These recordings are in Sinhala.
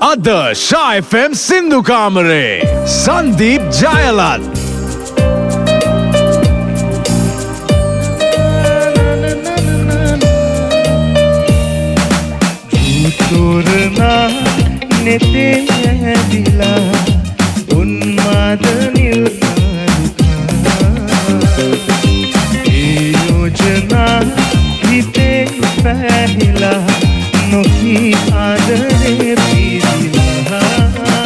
අද ශා FM සින්දු කාමරේ සංදීප් ජයලත් තොරනා නෙතේ ඇදිලා උන්මාද ඒ යෝජනා හිතේ පැහිලා නොකී ආදරේ පිරිලා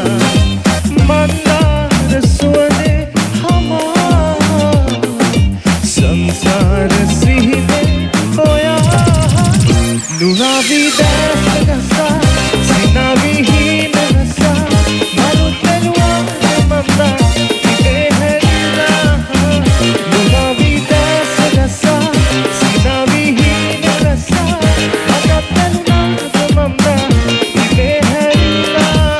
මන්දාර සුවනේ හමා සංසාර සිහිනේ ඔයා නුරාවි දැසගසා සිනාවි හිනසා මරුතනුවා මන්දා ඉතේ හැරිලා නුරාවි දැසගසා සිනාවි හිනසා මරුතනුවා මන්දා ඉතේ හැරිලා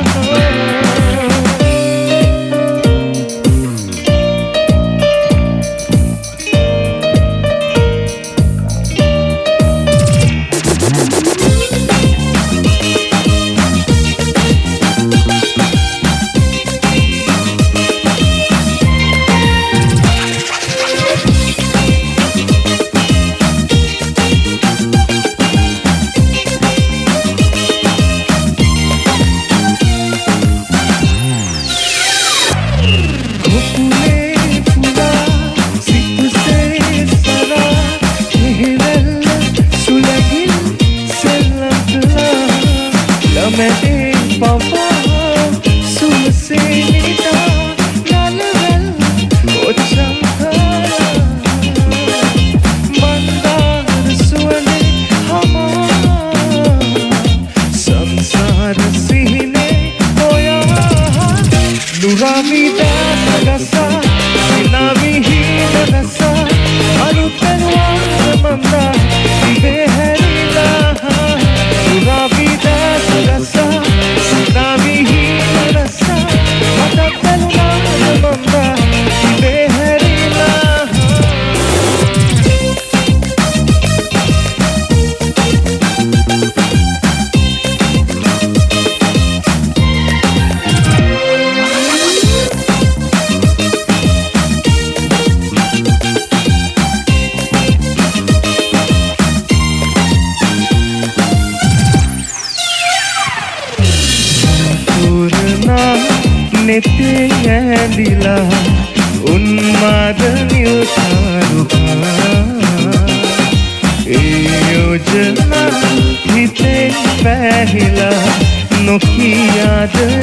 නොකියාද